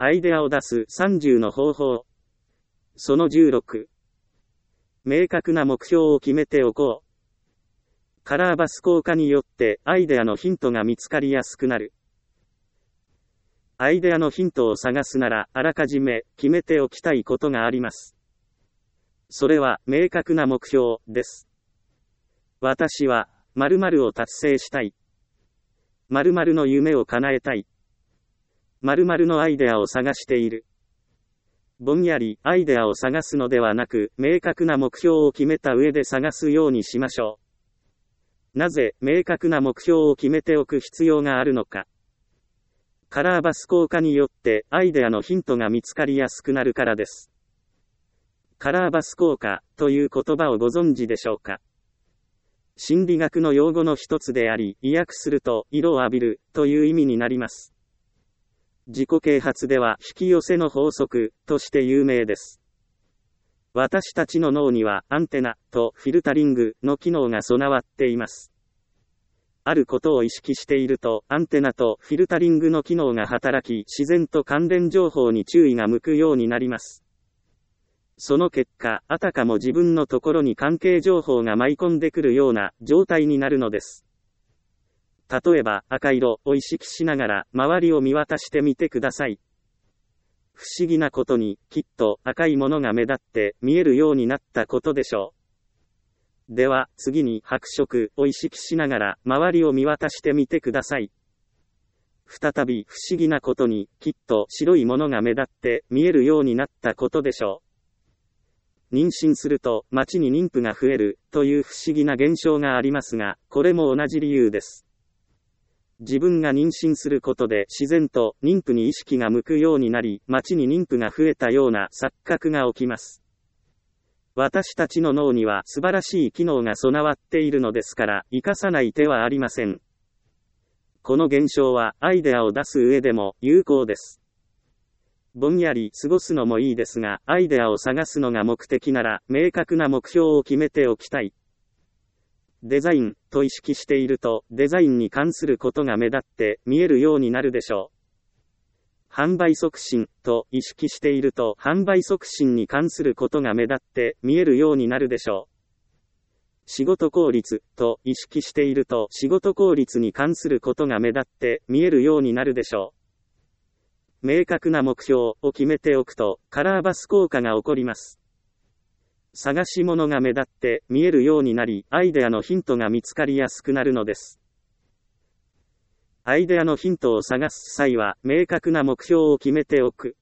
アイデアを出す30の方法。その16。明確な目標を決めておこう。カラーバス効果によってアイデアのヒントが見つかりやすくなる。アイデアのヒントを探すならあらかじめ決めておきたいことがあります。それは明確な目標です。私は〇〇を達成したい。〇〇の夢を叶えたい。〇〇のアイデアを探している。ぼんやりアイデアを探すのではなく、明確な目標を決めた上で探すようにしましょう。なぜ明確な目標を決めておく必要があるのか。カラーバス効果によってアイデアのヒントが見つかりやすくなるからです。カラーバス効果という言葉をご存知でしょうか。心理学の用語の一つであり、意訳すると色を浴びるという意味になります。自己啓発では引き寄せの法則として有名です。私たちの脳にはアンテナとフィルタリングの機能が備わっています。あることを意識していると、アンテナとフィルタリングの機能が働き、自然と関連情報に注意が向くようになります。その結果、あたかも自分のところに関係情報が舞い込んでくるような状態になるのです。例えば、赤色を意識しながら周りを見渡してみてください。不思議なことに、きっと赤いものが目立って見えるようになったことでしょう。では、次に白色を意識しながら周りを見渡してみてください。再び不思議なことに、きっと白いものが目立って見えるようになったことでしょう。妊娠すると街に妊婦が増えるという不思議な現象がありますが、これも同じ理由です。自分が妊娠することで自然と妊婦に意識が向くようになり、街に妊婦が増えたような錯覚が起きます。私たちの脳には素晴らしい機能が備わっているのですから、生かさない手はありません。この現象はアイデアを出す上でも有効です。ぼんやり過ごすのもいいですが、アイデアを探すのが目的なら、明確な目標を決めておきたい。デザインと意識していると、デザインに関することが目立って見えるようになるでしょう。販売促進と意識していると、販売促進に関することが目立って見えるようになるでしょう。仕事効率と意識していると、仕事効率に関することが目立って見えるようになるでしょう。明確な目標を決めておくと、カラーバス効果が起こります。探し物が目立って見えるようになり、アイデアのヒントが見つかりやすくなるのです。アイデアのヒントを探す際は、明確な目標を決めておく。